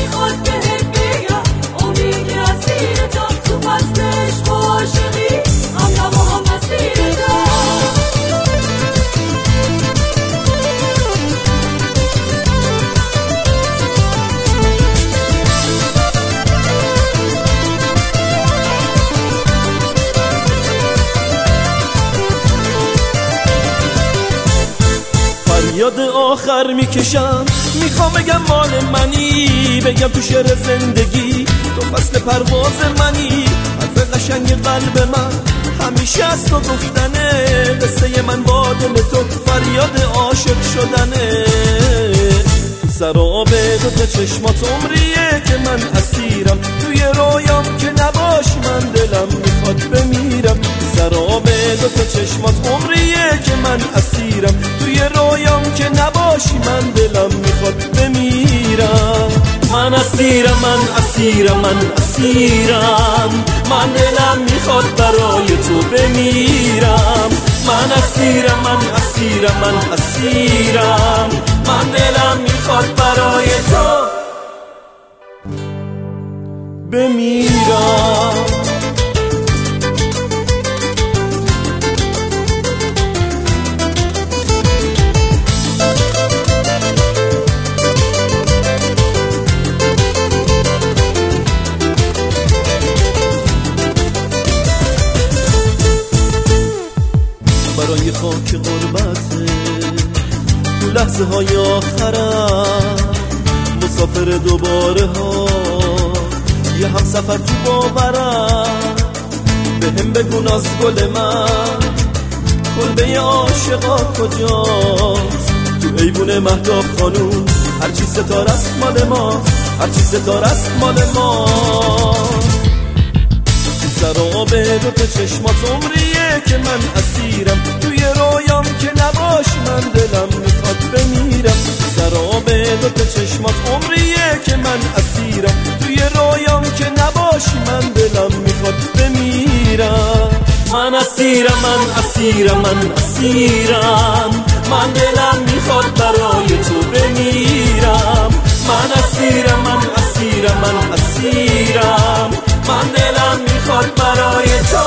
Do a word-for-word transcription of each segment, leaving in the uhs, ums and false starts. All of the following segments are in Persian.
میخواد بهت بگم امید اسیر تا تو فصلش عاشقی هم نوا هم مسیر یاد آخر میکشم میخوام بگم مال منی، بگم تو شعر زندگی تو فصل پرواز منی. حرف قشنگ قلب من همیشه از تو گفتنه، قصه من با دل تو فریاد عاشق شدنه. تو سراب دو تا چشمات عمریه که من اسیرم، توی رویام که نباشی من دلم میخواد بمیرم. تو سراب دو تا چشمات عمریه که من اسیرم، توی رویام که نباشی من دلم میخواد بمیرم. من اسیرم من اسیرم من اسیرم، من دلم میخواد برای تو بمیرم. من اسیرم من اسیرم من اسیرم، من دلم میخواد برای تو بمیرم. برای خاک غربته تو لحظه های آخرم، مسافر دوباره ها یه هم سفر تو باورم. به هم بگو ناز گل من کلبه عاشقا کجاست؟ تو ایوون مهتاب خانوم هرچی ستاره است مال ما، هرچی ستاره است مال ما. سراب دو تا چشمات عمریه که من اسیرم، توی رویام که نباشی من دلم میخواد بمیرم. سراب دو تا چشمات عمریه که من اسیرم، توی رویام که نباشی من دلم میخواد بمیرم. من اسیرم من اسیرم من اسیرم، من دلم میخواد برای تو بمیرم. من اسیرم من اسیرم من اسیرم، من دلم میخواد برای تو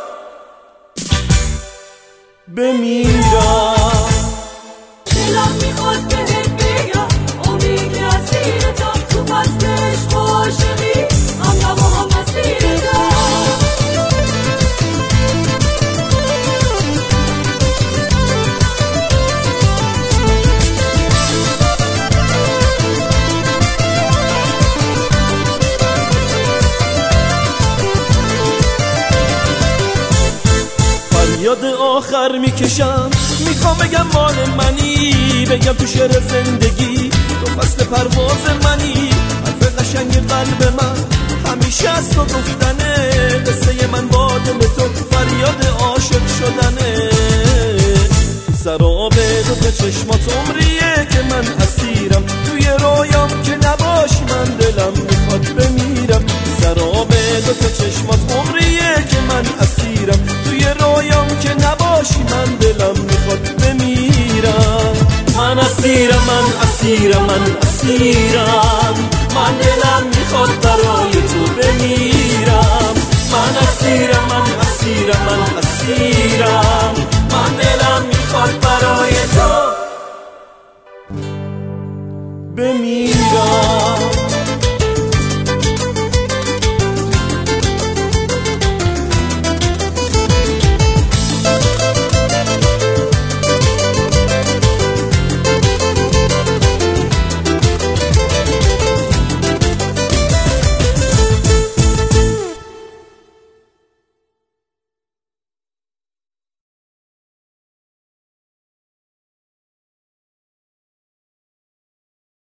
بمیرم. دلم میخواد بهت بگم امید اسیر تا تو فصلش عاشقی هم نوا هم مسیر یاد آخر میکشم میخوام بگم مال منی، بگم تو شعر زندگی تو فصل پرواز منی. حرف قشنگ قلب من همیشه از تو گفتنه، قصه من با دل تو فریاد عاشق شدنه. سراب دو تا چشمات عمریه که من اسیرم، توی رویام که نباشی من دلم میخواد بمیرم. سراب دو تا چشمات عمریه که من اسیرم، توی رویام که نباشی من دلم میخواد بمیرم. من اسیرم من اسیرم من اسیرم، من دلم میخواد برای تو بمیرم. من اسیرم من اسیرم من